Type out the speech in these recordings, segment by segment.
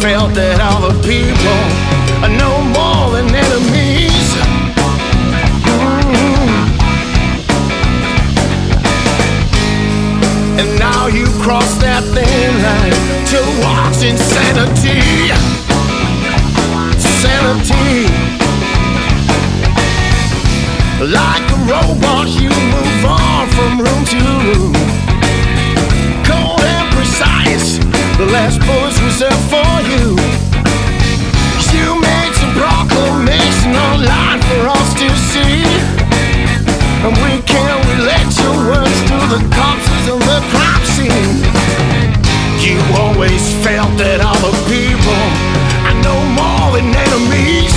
felt that other people are no more than enemies. And now you cross that thin line towards insanity. Sanity. Like a robot, you move on from room to room. Cold and precise, the last bullet's reserved for you. You made some proclamation online for us to see, and we can't relate your words to the corpses of the crime scene. You always felt that other people are no more than enemies.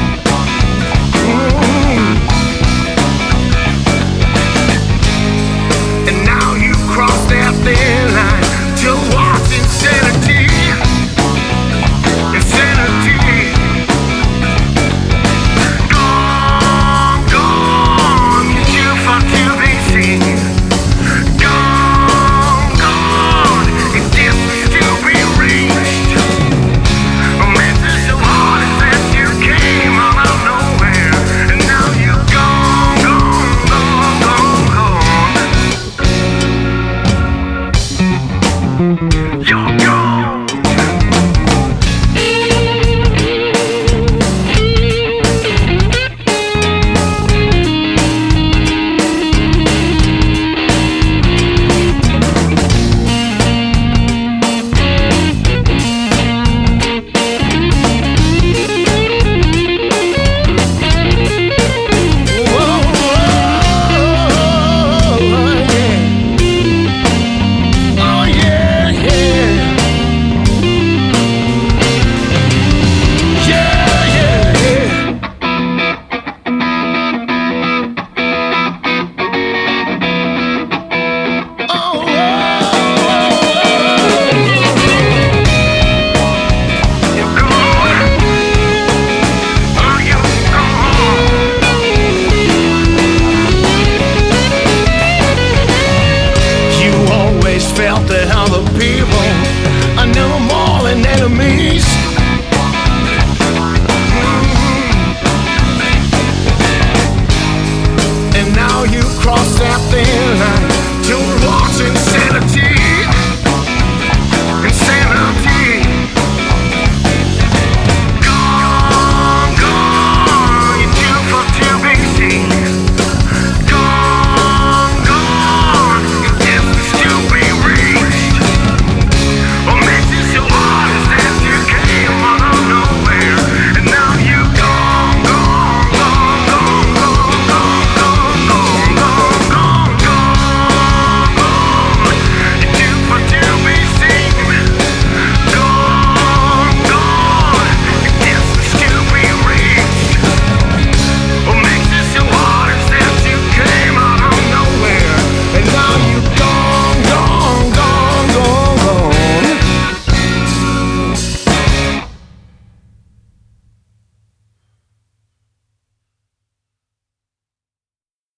And now you cross that thin line towards insanity. Insanity. Gone, gone, you fought to be seen. Gone, gone, it didn't to be reached. A message so hard as that you came out of nowhere, and now you're gone, gone, gone, gone, gone. You're gone. Felt that other people